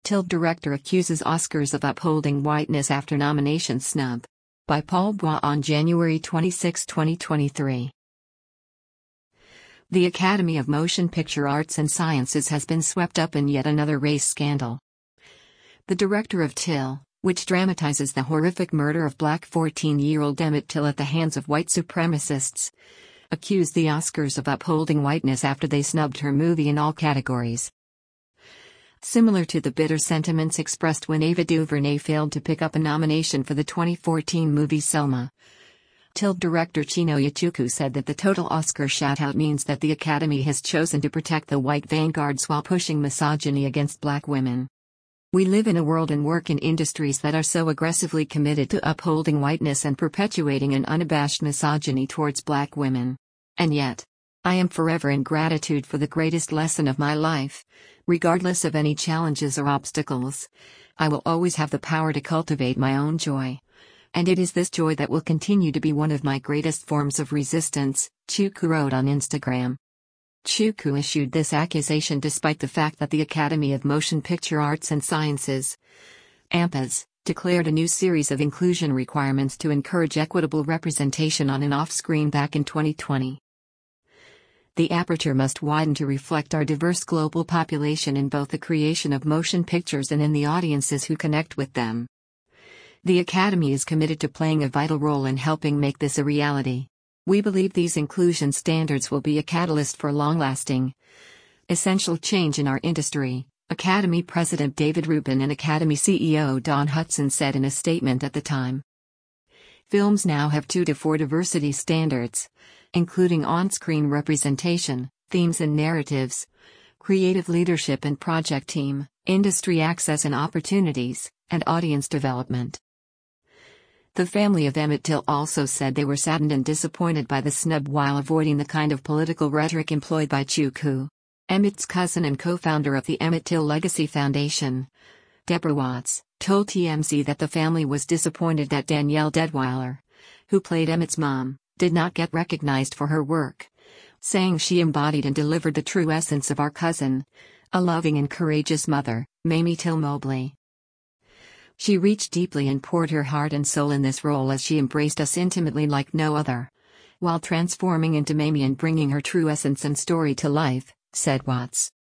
Till director accuses Oscars of upholding whiteness after nomination snub. By Paul Bois on January 26, 2023. The Academy of Motion Picture Arts and Sciences has been swept up in yet another race scandal. The director of Till, which dramatizes the horrific murder of black 14-year-old Emmett Till at the hands of white supremacists, accused the Oscars of upholding whiteness after they snubbed her movie in all categories. Similar to the bitter sentiments expressed when Ava DuVernay failed to pick up a nomination for the 2014 movie Selma, Till director Chinonye Chukwu said that the total Oscar shoutout means that the Academy has chosen to protect the white vanguards while pushing misogyny against black women. We live in a world and work in industries that are so aggressively committed to upholding whiteness and perpetuating an unabashed misogyny towards black women. And yet, I am forever in gratitude for the greatest lesson of my life. Regardless of any challenges or obstacles, I will always have the power to cultivate my own joy. And it is this joy that will continue to be one of my greatest forms of resistance, Chukwu wrote on Instagram. Chukwu issued this accusation despite the fact that the Academy of Motion Picture Arts and Sciences, AMPAS, declared a new series of inclusion requirements to encourage equitable representation on and off-screen back in 2020. The aperture must widen to reflect our diverse global population in both the creation of motion pictures and in the audiences who connect with them. The Academy is committed to playing a vital role in helping make this a reality. We believe these inclusion standards will be a catalyst for long-lasting, essential change in our industry, Academy President David Rubin and Academy CEO Dawn Hudson said in a statement at the time. Films now have 2 to 4 diversity standards, including on-screen representation, themes and narratives, creative leadership and project team, industry access and opportunities, and audience development. The family of Emmett Till also said they were saddened and disappointed by the snub while avoiding the kind of political rhetoric employed by Chukwu. Emmett's cousin and co-founder of the Emmett Till Legacy Foundation, Deborah Watts, told TMZ that the family was disappointed that Danielle Deadwyler, who played Emmett's mom, did not get recognized for her work, saying she embodied and delivered the true essence of our cousin, a loving and courageous mother, Mamie Till Mobley. She reached deeply and poured her heart and soul in this role as she embraced us intimately like no other, while transforming into Mamie and bringing her true essence and story to life, said Watts.